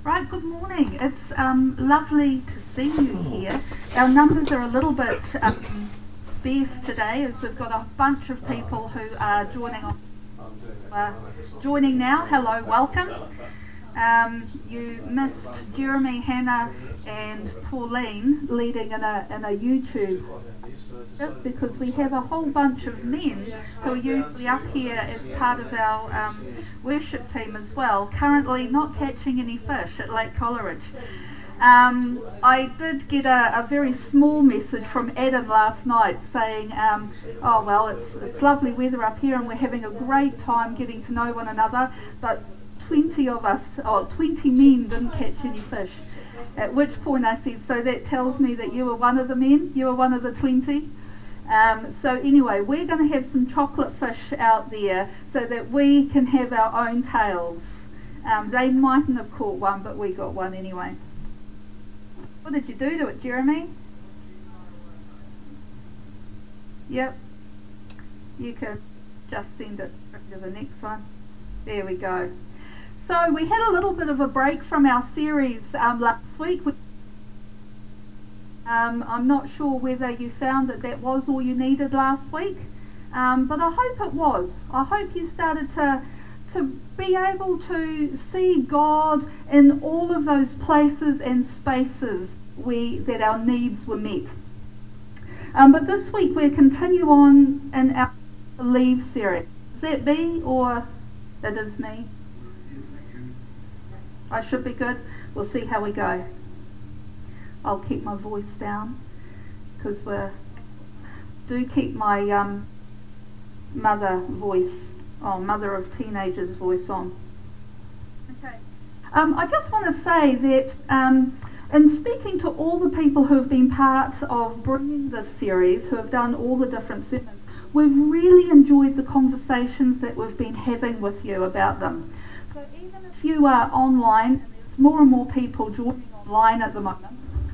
Right, good morning. It's lovely to see you here. Our numbers are a little bit sparse today as we've got a bunch of people who are joining now. Hello, welcome. You missed Jeremy, Hannah and Pauline leading in a YouTube because we have a whole bunch of men who are usually up here as part of our worship team as well, currently not catching any fish at Lake Coleridge. I did get a very small message from Adam last night saying, oh well, it's lovely weather up here and we're having a great time getting to know one another, but 20 men didn't catch any fish. At which point I said, so that tells me that you were one of the men, you were one of the 20. So anyway, we're going to have some chocolate fish out there so that we can have our own tails. They mightn't have caught one, but we got one anyway. What did you do to it, Jeremy? Yep. You can just send it to the next one. There we go. So we had a little bit of a break from our series last week. I'm not sure whether you found that was all you needed last week, but I hope it was. I hope you started to be able to see God in all of those places and spaces that our needs were met. But this week we'll continue on in our Believe series. Is that me or it is me? I should be good. We'll see how we go. I'll keep my voice down because do keep my mother of teenagers voice on. Okay. I just want to say that in speaking to all the people who have been part of bringing this series, who have done all the different sermons, we've really enjoyed the conversations that we've been having with you about them. So even if you are online, and there's more and more people joining online at the moment,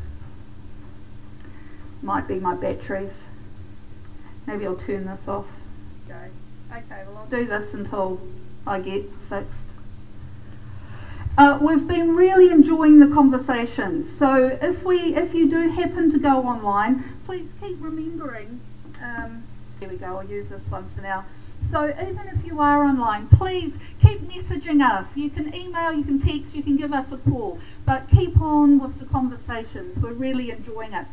might be my batteries. Maybe I'll turn this off. Okay, well I'll do this until I get fixed. We've been really enjoying the conversations. So if you do happen to go online, please keep remembering. Here we go. I'll use this one for now. So even if you are online, please keep messaging us. You can email, you can text, you can give us a call, but keep on with the conversations. We're really enjoying it.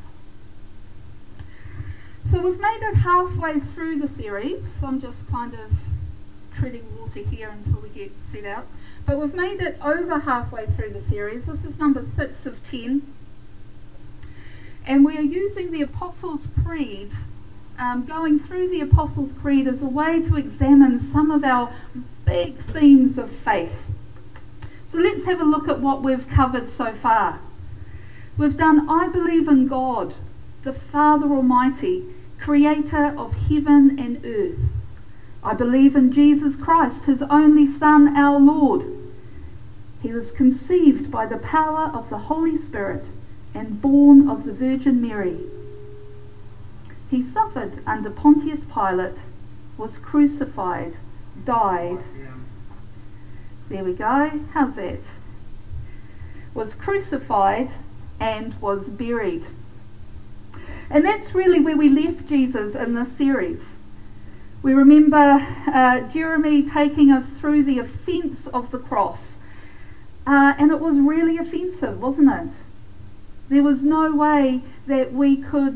So we've made it halfway through the series. I'm just kind of treading water here until we get set out. But we've made it over halfway through the series. This is number 6 of 10. And we are using the Apostles' Creed, going through the Apostles' Creed as a way to examine some of our big themes of faith. So let's have a look at what we've covered so far. We've done, I believe in God, the Father Almighty, creator of heaven and earth. I believe in Jesus Christ, his only Son, our Lord. He was conceived by the power of the Holy Spirit and born of the Virgin Mary. He suffered under Pontius Pilate, was crucified, died. There we go. How's that? Was crucified and was buried. And that's really where we left Jesus in this series. We remember Jeremy taking us through the offence of the cross. And it was really offensive, wasn't it? There was no way that we could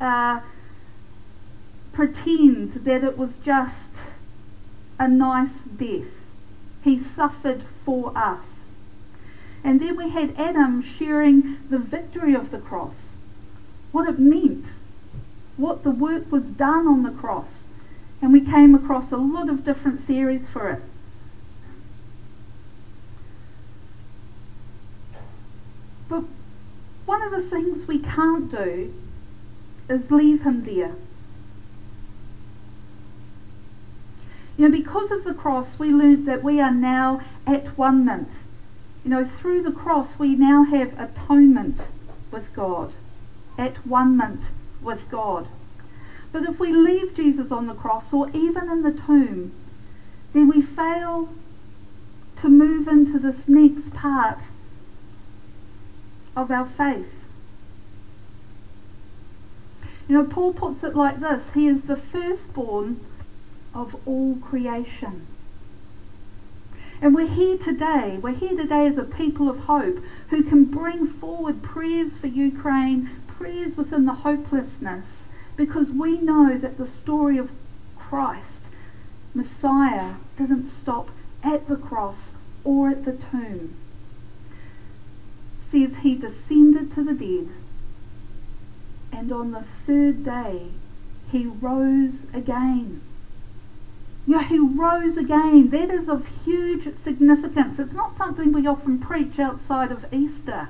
pretend that it was just a nice death. He suffered for us. And then we had Adam sharing the victory of the cross. What it meant, what the work was done on the cross, and we came across a lot of different theories for it. But one of the things we can't do is leave him there. You know, because of the cross, we learned that we are now at one-ment. You know, through the cross, we now have atonement with God. At one-ment with God. But if we leave Jesus on the cross or even in the tomb, then we fail to move into this next part of our faith. You know, Paul puts it like this: He is the firstborn of all creation. And we're here today as a people of hope who can bring forward prayers for Ukraine, prayers within the hopelessness, because we know that the story of Christ, Messiah, didn't stop at the cross or at the tomb. It says he descended to the dead, and on the third day he rose again. You know, he rose again. That is of huge significance. It's not something we often preach outside of Easter.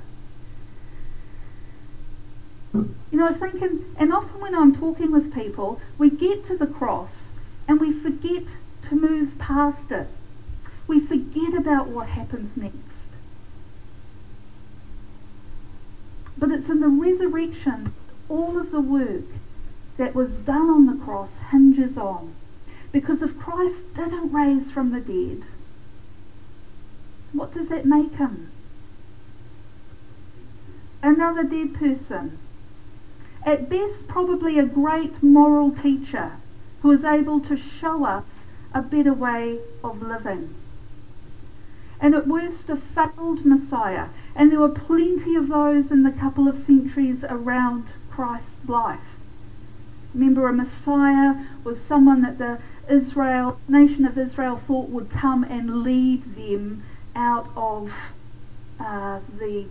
You know, I think, and often when I'm talking with people, we get to the cross and we forget to move past it. We forget about what happens next. But it's in the resurrection all of the work that was done on the cross hinges on. Because if Christ didn't raise from the dead, what does that make him? Another dead person. At best, probably a great moral teacher who is able to show us a better way of living. And at worst, a failed Messiah. And there were plenty of those in the couple of centuries around Christ's life. Remember, a Messiah was someone that the nation of Israel thought would come and lead them out of the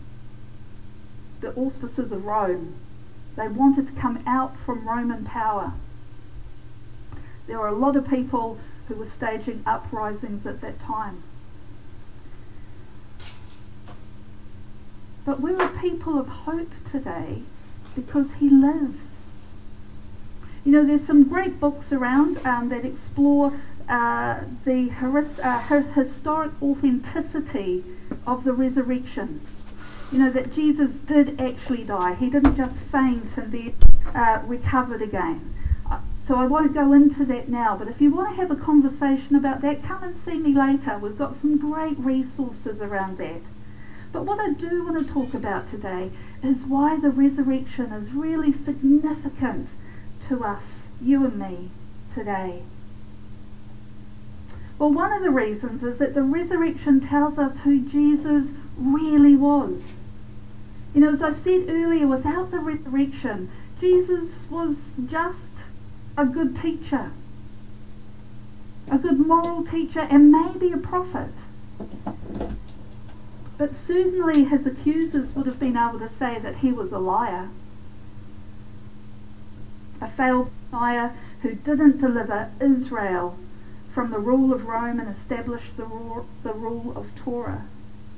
auspices of Rome. They wanted to come out from Roman power. There were a lot of people who were staging uprisings at that time. But we're a people of hope today because he lives. You know, there's some great books around that explore the historic authenticity of the resurrection. You know, that Jesus did actually die. He didn't just faint and then recovered again. So I won't go into that now, but if you want to have a conversation about that, come and see me later. We've got some great resources around that. But what I do want to talk about today is why the resurrection is really significant to us, you and me, today. Well, one of the reasons is that the resurrection tells us who Jesus really was. You know, as I said earlier, without the resurrection, Jesus was just a good teacher, a good moral teacher, and maybe a prophet. But certainly his accusers would have been able to say that he was a liar, a failed Messiah who didn't deliver Israel from the rule of Rome and establish the rule of Torah.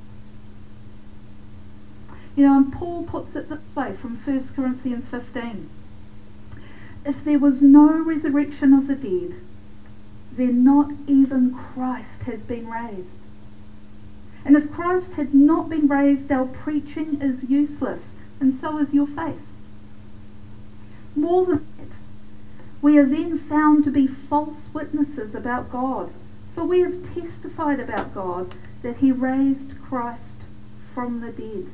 You know, and Paul puts it this way from 1 Corinthians 15. If there was no resurrection of the dead, then not even Christ has been raised. And if Christ had not been raised, our preaching is useless, and so is your faith. More than that, we are then found to be false witnesses about God, for we have testified about God that he raised Christ from the dead.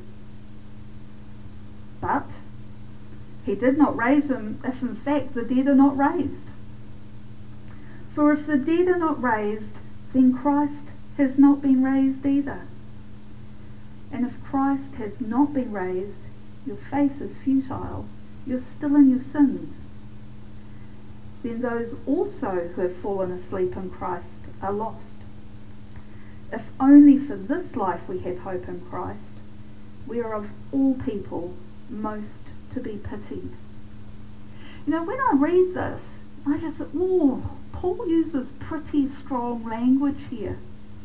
But he did not raise him if in fact the dead are not raised. For if the dead are not raised, then Christ has not been raised either. And if Christ has not been raised, your faith is futile. You're still in your sins. Then those also who have fallen asleep in Christ are lost. If only for this life we have hope in Christ, we are of all people most to be pitied. You know, when I read this, I just thought, Paul uses pretty strong language here.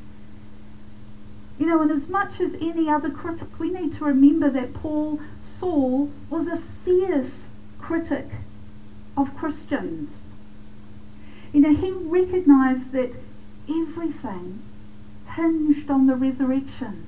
You know, and as much as any other critic, we need to remember that Saul was a fierce critic of Christians. You know, he recognized that everything hinged on the resurrection.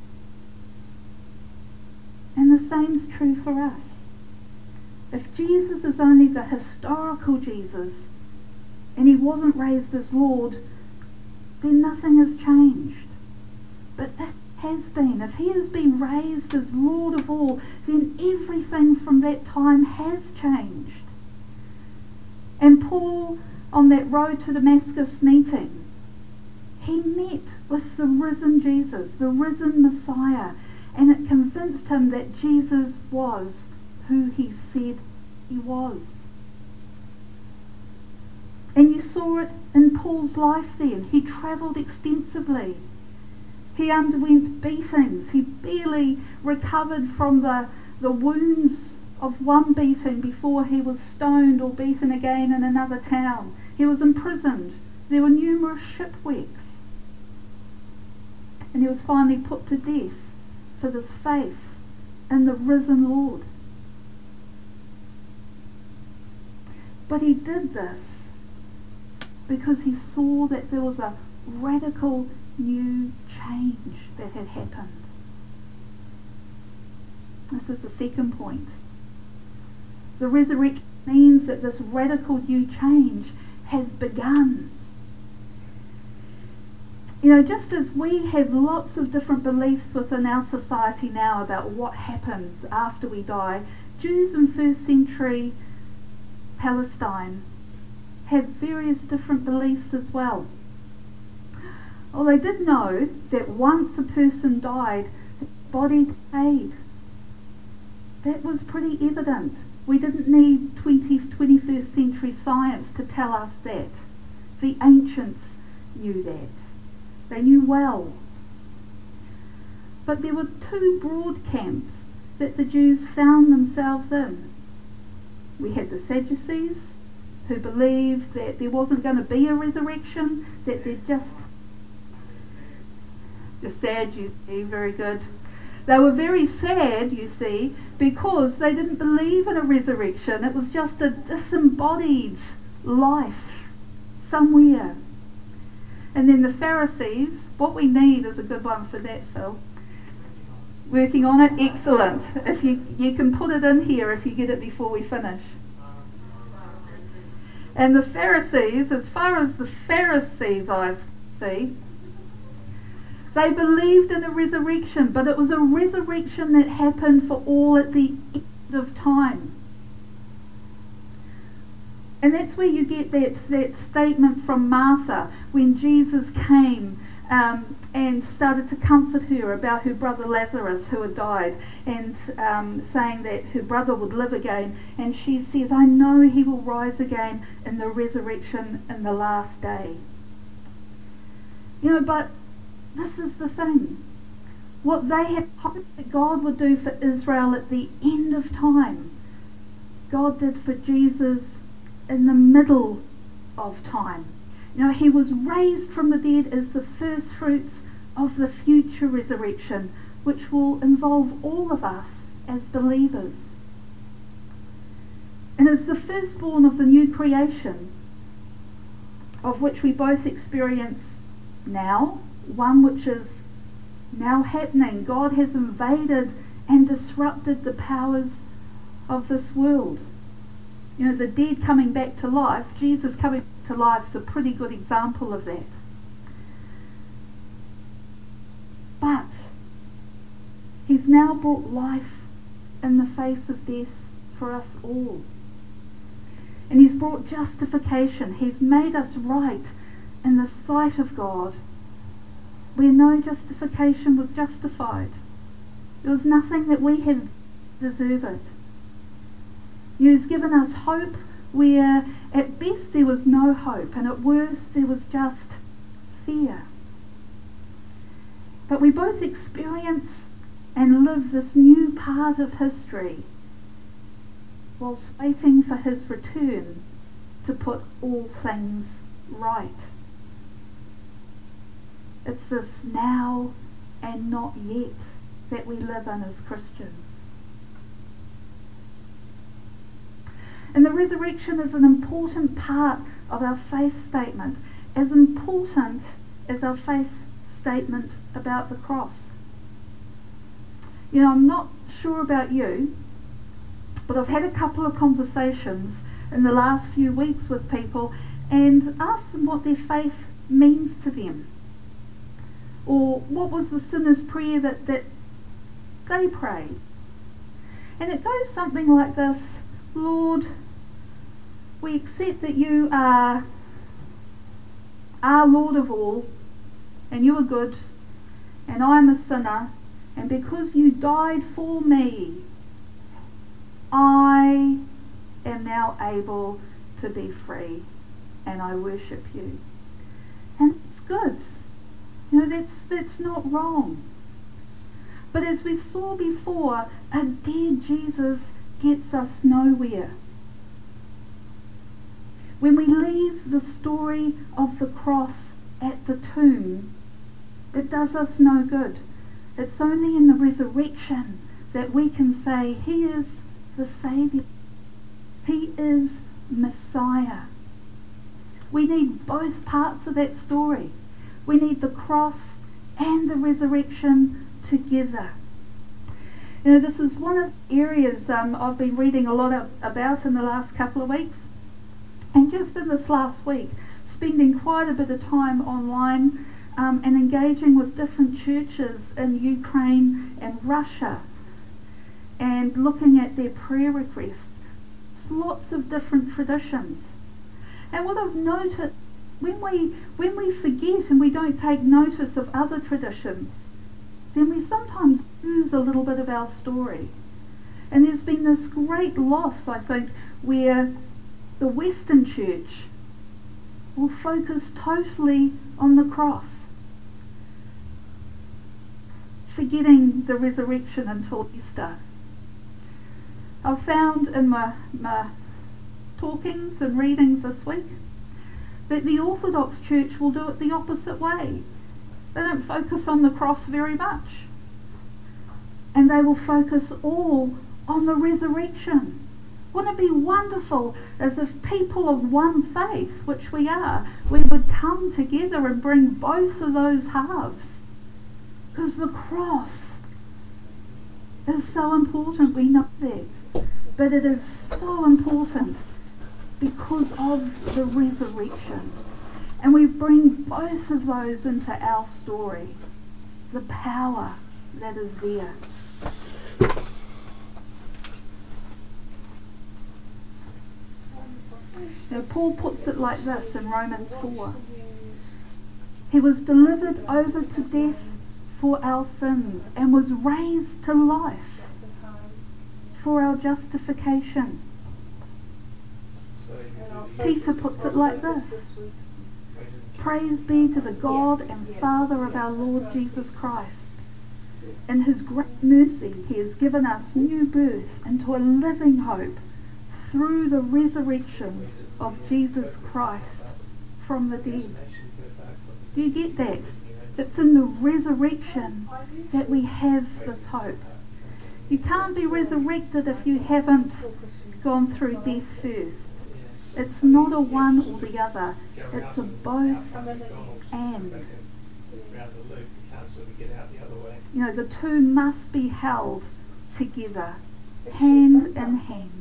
And the same's true for us. If Jesus is only the historical Jesus, and he wasn't raised as Lord, then nothing has changed. But it has been, if he has been raised as Lord of all, then everything from that time has changed. And Paul, on that road to Damascus meeting, he met with the risen Jesus, the risen Messiah, and it convinced him that Jesus was who he said he was. And you saw it in Paul's life then. He travelled extensively. He underwent beatings. He barely recovered from the wounds of one beating before he was stoned or beaten again in another town. He was imprisoned. There were numerous shipwrecks. And he was finally put to death for this faith in the risen Lord. But he did this because he saw that there was a radical new change that had happened. This is the second point. The resurrection means that this radical new change has begun. You know, just as we have lots of different beliefs within our society now about what happens after we die, Jews in first century Palestine have various different beliefs as well. Well, they did know that once a person died, the body decayed. That was pretty evident. We didn't need 21st century science to tell us that. The ancients knew that. They knew well. But there were two broad camps that the Jews found themselves in. We had the Sadducees, who believed that there wasn't going to be a resurrection, that they're just sad, you see, very good. They were very sad, you see, because they didn't believe in a resurrection. It was just a disembodied life somewhere. And then the Pharisees, what we need is a good one for that, Phil. Working on it, excellent. If you can put it in here if you get it before we finish. And the Pharisees, as far as the Pharisees' eyes see, they believed in a resurrection, but it was a resurrection that happened for all at the end of time. And that's where you get that statement from Martha when Jesus came and started to comfort her about her brother Lazarus who had died, and saying that her brother would live again. And she says, I know he will rise again in the resurrection in the last day. You know, but this is the thing. What they had hoped that God would do for Israel at the end of time, God did for Jesus in the middle of time. You know, he was raised from the dead as the first fruits of the future resurrection, which will involve all of us as believers. And as the firstborn of the new creation, of which we both experience now, one which is now happening. God has invaded and disrupted the powers of this world. You know, the dead coming back to life, Jesus coming back to life is a pretty good example of that. But he's now brought life in the face of death for us all. And he's brought justification. He's made us right in the sight of God, where no justification was justified. There was nothing that we had deserved. He has given us hope where at best there was no hope, and at worst there was just fear. But we both experience and live this new part of history whilst waiting for his return to put all things right. It's this now and not yet that we live in as Christians. And the resurrection is an important part of our faith statement, as important as our faith statement about the cross. You know, I'm not sure about you, but I've had a couple of conversations in the last few weeks with people and asked them what their faith means to them. Or what was the sinner's prayer that they prayed? And it goes something like this: Lord, we accept that you are Lord of all, and you are good, and I am a sinner, and because you died for me, I am now able to be free, and I worship you. And it's good. You know, that's not wrong. But as we saw before, a dead Jesus gets us nowhere. When we leave the story of the cross at the tomb, it does us no good. It's only in the resurrection that we can say, He is the Saviour. He is Messiah. We need both parts of that story. We need the cross and the resurrection together. You know, this is one of the areas I've been reading a lot about in the last couple of weeks. And just in this last week, spending quite a bit of time online and engaging with different churches in Ukraine and Russia and looking at their prayer requests. Lots of different traditions. And what I've noticed, when we forget and we don't take notice of other traditions, then we sometimes lose a little bit of our story. And there's been this great loss, I think, where the Western Church will focus totally on the cross, forgetting the resurrection until Easter. I've found in my talkings and readings this week that the Orthodox Church will do it the opposite way. They don't focus on the cross very much. And they will focus all on the resurrection. Wouldn't it be wonderful as if people of one faith, which we are, we would come together and bring both of those halves? Because the cross is so important, we know that. But it is so important because of the resurrection. And we bring both of those into our story. The power that is there. Now, Paul puts it like this in Romans 4. He was delivered over to death for our sins and was raised to life for our justification. Peter puts it like this. Praise be to the God and Father of our Lord Jesus Christ. In his great mercy, he has given us new birth into a living hope through the resurrection of Jesus Christ from the dead. Do you get that? It's in the resurrection that we have this hope. You can't be resurrected if you haven't gone through death first. It's not a one or the other. It's a both and. You know, the two must be held together, hand in hand.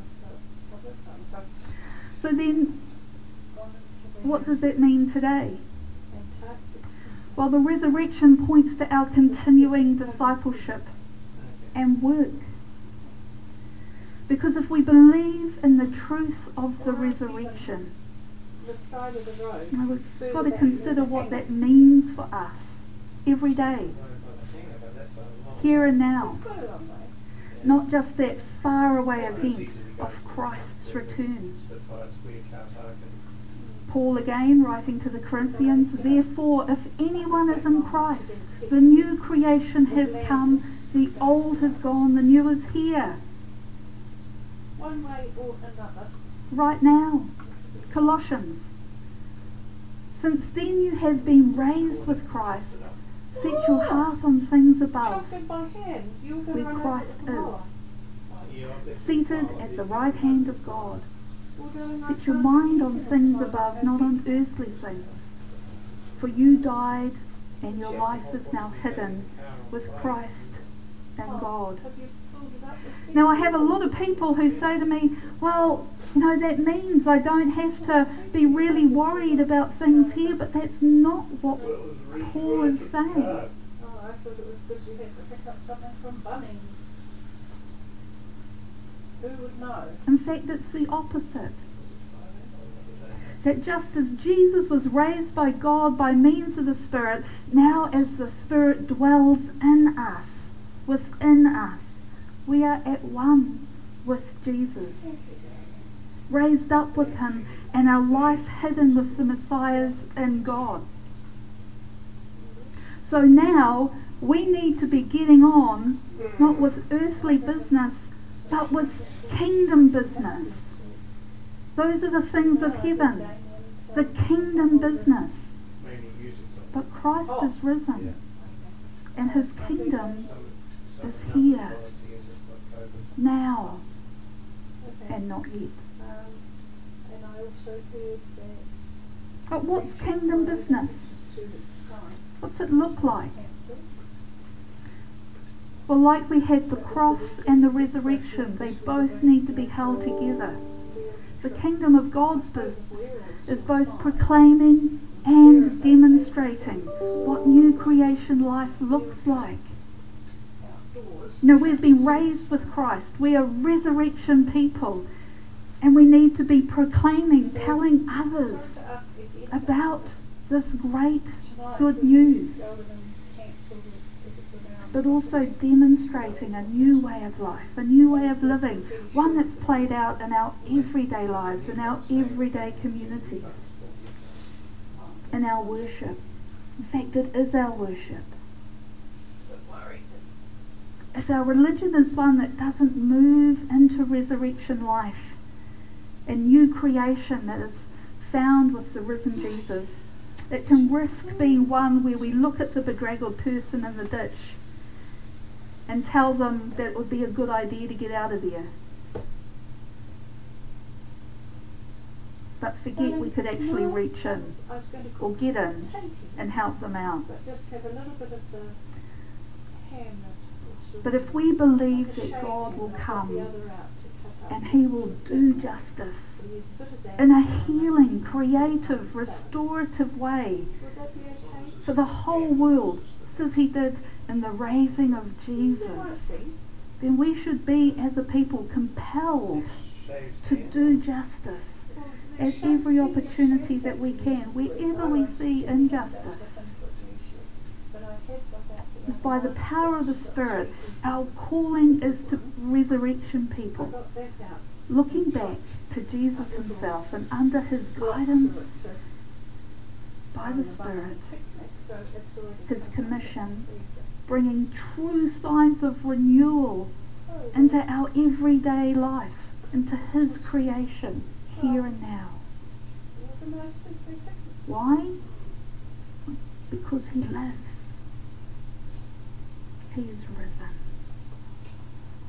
So then, what does that mean today? Well, the resurrection points to our continuing discipleship and work. Because if we believe in the truth of the resurrection, we've got to consider what that means for us every day, here and now. Not just that faraway event of Christ's return. Paul again, writing to the Corinthians, therefore, if anyone is in Christ, the new creation has come, the old has gone, the new is here. One way or another. Right now. Colossians. Since then you have been raised with Christ. Set your heart on things above, where Christ is, seated at the right hand of God. Set your mind on things above, not on earthly things. For you died, and your life is now hidden with Christ in God. Now I have a lot of people who say to me, well, You know, that means I don't have to be really worried about things here, but that's not what Paul is saying. Oh, I thought it was because you had to pick up something from Bunnings. Who would know? In fact, it's the opposite. That just as Jesus was raised by God by means of the Spirit, now as the Spirit dwells in us, within us, we are at one with Jesus, raised up with him, and our life hidden with the Messiah's in God. So now we need to be getting on, not with earthly business, but with kingdom business. Those are the things of heaven, the kingdom business. But Christ is risen, and his kingdom is here, now, and not yet. And I also heard that But what's kingdom business? What's it look like? Well, like we had the cross and the resurrection, they both need to be held together. The kingdom of God's business is both proclaiming and demonstrating what new creation life looks like. You know, we've been raised with Christ. We are resurrection people. And we need to be proclaiming, telling others about this great good news. But also demonstrating a new way of life, a new way of living, one that's played out in our everyday lives, in our everyday communities, in our worship. In fact, it is our worship. If our religion is one that doesn't move into resurrection life and new creation that is found with the risen Jesus, it can risk being one where we look at the bedraggled person in the ditch and tell them that it would be a good idea to get out of there. But forget we could actually reach in or get in and help them out. But just have a little bit of the ham. But if we believe that God will come and he will do justice in a healing, creative, restorative way for the whole world, just as he did in the raising of Jesus, then we should be as a people compelled to do justice at every opportunity that we can, wherever we see injustice. By the power of the Spirit, our calling is to resurrection people, looking back to Jesus himself and under his guidance by the Spirit, his commission, bringing true signs of renewal into our everyday life, into his creation, here and now. Why? Because he lives. He is risen.